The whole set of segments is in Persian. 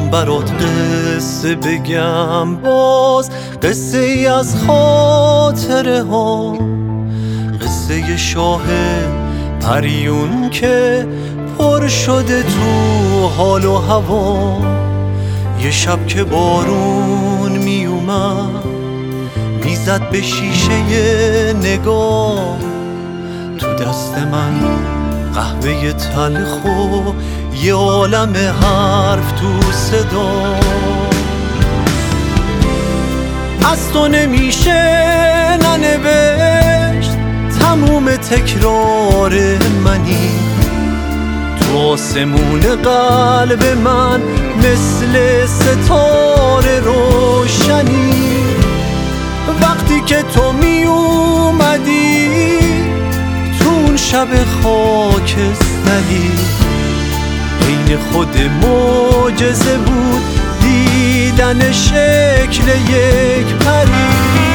میخوام برات قصه بگم، باز قصه ای از خاطره ها، قصه شاه پریون که پر شده تو حال و هوا. یه شب که بارون می اومد میزد به شیشه نگاه، تو دست من قهوه تلخ و یه عالم حرف تو صدا. از تو نمیشه ننوشت تموم تکرار منی، تو آسمون قلب من مثل ستاره روشنی. وقتی که تو می اومدی تو اون شب خاکستری، عین خود معجزه بود دیدن شکل یک پری.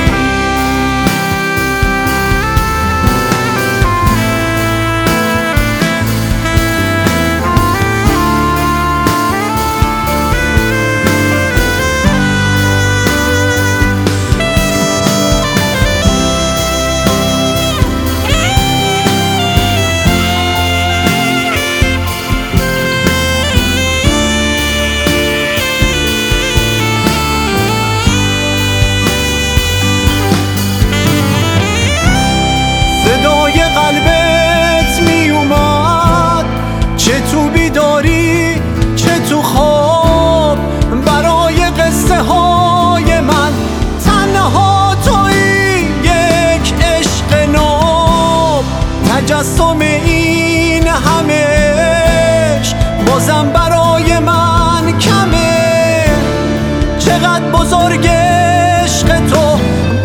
قلبت می اومد چه تو بیداری چه تو خواب، برای قصه های من تنها تویی یک عشق ناب. تجسم این همه عشق بازم برای من کمه، چقدر بزرگ عشق تو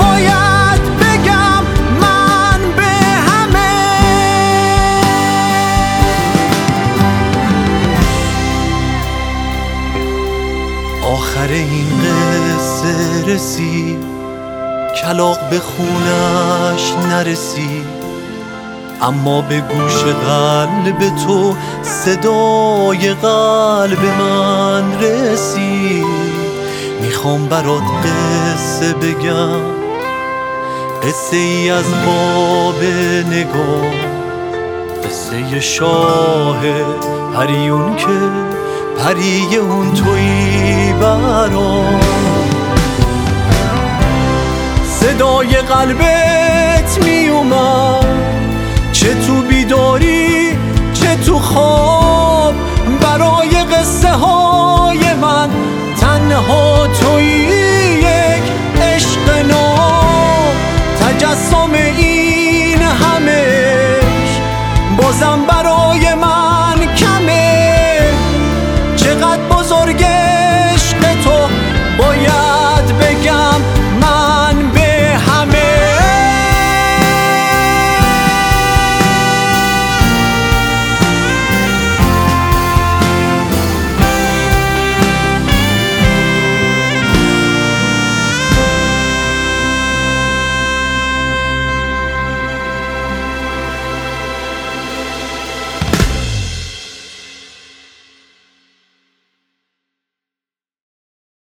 آخر این قصه رسید، کلاغ به خونش نرسید، اما به گوش قلب تو صدای قلب من رسید. میخوام برات قصه بگم، قصه ای از باب نگاه، قصه شاه پریون که پری اون تویی برام. صدای قلبت می اومد چه تو بیداری چه تو خواب، برای قصه های من تنها تویی یک عشق ناب. تجسم این همه بازم